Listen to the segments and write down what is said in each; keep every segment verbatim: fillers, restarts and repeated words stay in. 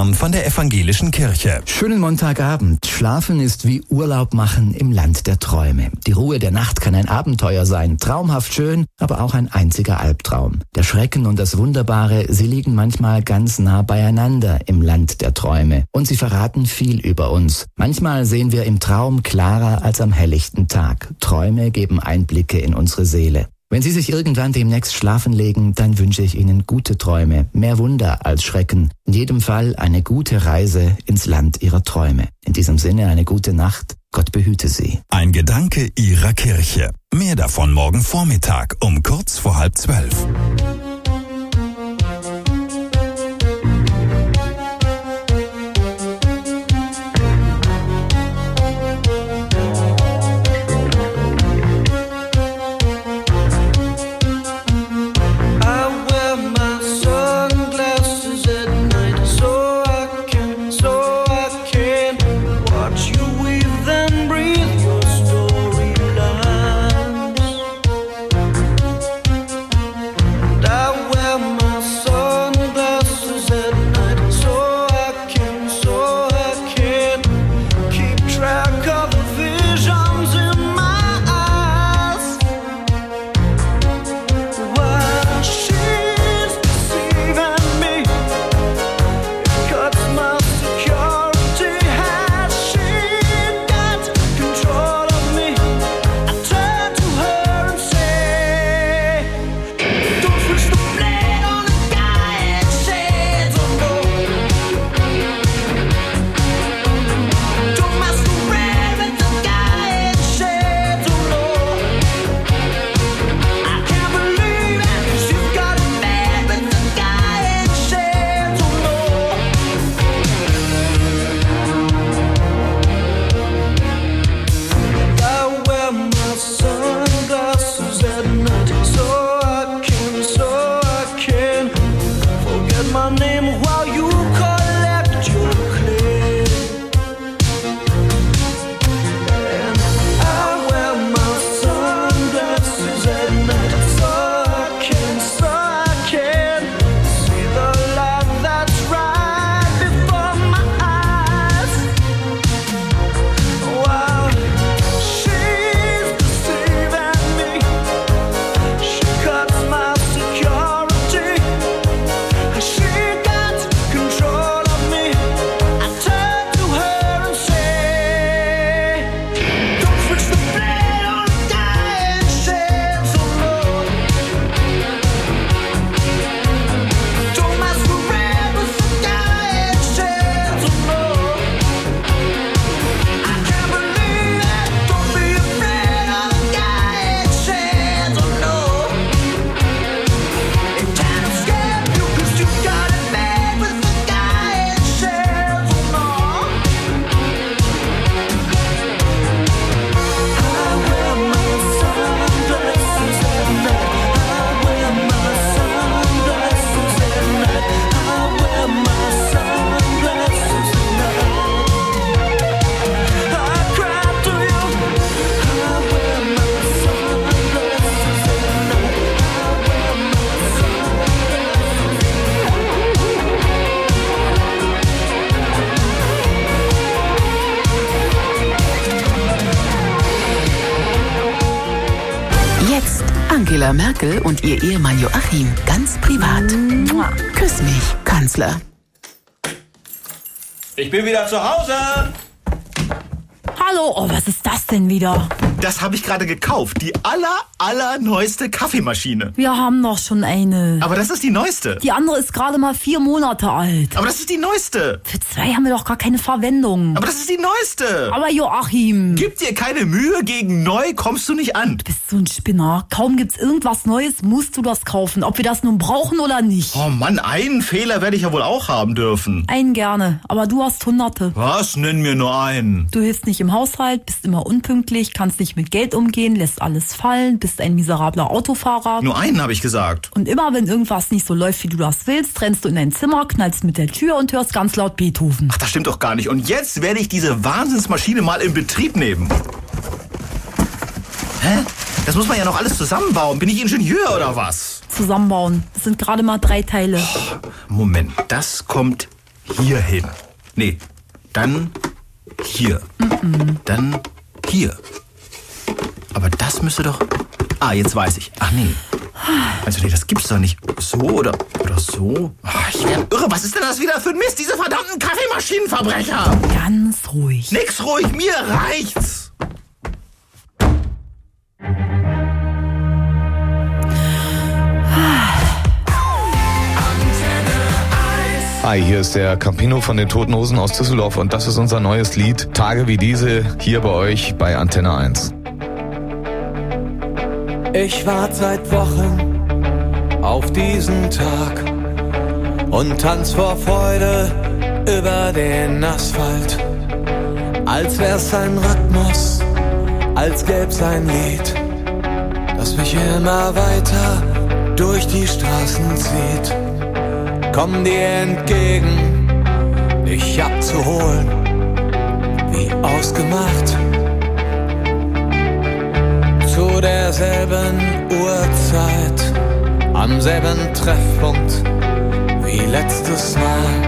Stern von der Evangelischen Kirche. Schönen Montagabend. Schlafen ist wie Urlaub machen im Land der Träume. Die Ruhe der Nacht kann ein Abenteuer sein, traumhaft schön, aber auch ein einziger Albtraum. Der Schrecken und das Wunderbare, sie liegen manchmal ganz nah beieinander im Land der Träume. Und sie verraten viel über uns. Manchmal sehen wir im Traum klarer als am helllichten Tag. Träume geben Einblicke in unsere Seele. Wenn Sie sich irgendwann demnächst schlafen legen, dann wünsche ich Ihnen gute Träume, mehr Wunder als Schrecken. In jedem Fall eine gute Reise ins Land Ihrer Träume. In diesem Sinne eine gute Nacht. Gott behüte Sie. Ein Gedanke Ihrer Kirche. Mehr davon morgen Vormittag um kurz vor halb zwölf. Angela Merkel und ihr Ehemann Joachim ganz privat. Mua. Küss mich, Kanzler. Ich bin wieder zu Hause. Hallo, oh, was ist das denn wieder? Das habe ich gerade gekauft. Die aller, aller neueste Kaffeemaschine. Wir haben noch schon eine. Aber das ist die neueste. Die andere ist gerade mal vier Monate alt. Aber das ist die neueste. Für zwei haben wir doch gar keine Verwendung. Aber das ist die neueste. Aber Joachim. Gib dir keine Mühe, gegen neu kommst du nicht an. Du bist so ein Spinner. Kaum gibt's irgendwas Neues, musst du das kaufen. Ob wir das nun brauchen oder nicht. Oh Mann, einen Fehler werde ich ja wohl auch haben dürfen. Einen gerne, aber du hast Hunderte. Was? Nenn mir nur einen. Du hilfst nicht im Haushalt, bist immer unpünktlich, kannst nicht mit Geld umgehen, lässt alles fallen, bist ein miserabler Autofahrer. Nur einen, habe ich gesagt. Und immer, wenn irgendwas nicht so läuft, wie du das willst, rennst du in dein Zimmer, knallst mit der Tür und hörst ganz laut Beethoven. Ach, das stimmt doch gar nicht. Und jetzt werde ich diese Wahnsinnsmaschine mal in Betrieb nehmen. Hä? Das muss man ja noch alles zusammenbauen. Bin ich Ingenieur oder was? Zusammenbauen. Das sind gerade mal drei Teile. Oh, Moment, das kommt hier hin. Nee, dann hier. Mm-mm. Dann hier. Aber das müsste doch... Ah, jetzt weiß ich. Ach nee. Also nee, das gibt's doch nicht. So oder, oder so? Ach, ich werde irre. Was ist denn das wieder für ein Mist? Diese verdammten Kaffeemaschinenverbrecher. Ganz ruhig. Nix ruhig, mir reicht's. Hi, hier ist der Campino von den Toten Hosen aus Düsseldorf und das ist unser neues Lied Tage wie diese hier bei euch bei Antenne eins. Ich warte seit Wochen auf diesen Tag und tanz vor Freude über den Asphalt. Als wär's ein Rhythmus, als gäb's ein Lied, das mich immer weiter durch die Straßen zieht. Komm dir entgegen, dich abzuholen, wie ausgemacht. Zu derselben Uhrzeit, am selben Treffpunkt wie letztes Mal.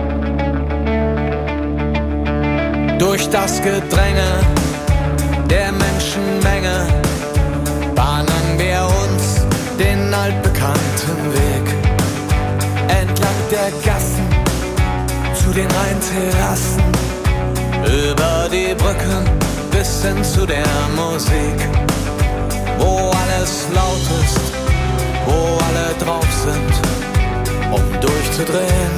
Durch das Gedränge der Menschenmenge bahnen wir uns den altbekannten Weg. Entlang der Gassen zu den Rheinterrassen, über die Brücken bis hin zu der Musik. Wo alles laut ist, wo alle drauf sind, um durchzudrehen.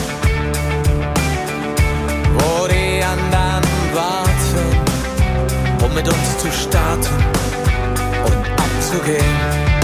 Wo die anderen warten, um mit uns zu starten und abzugehen.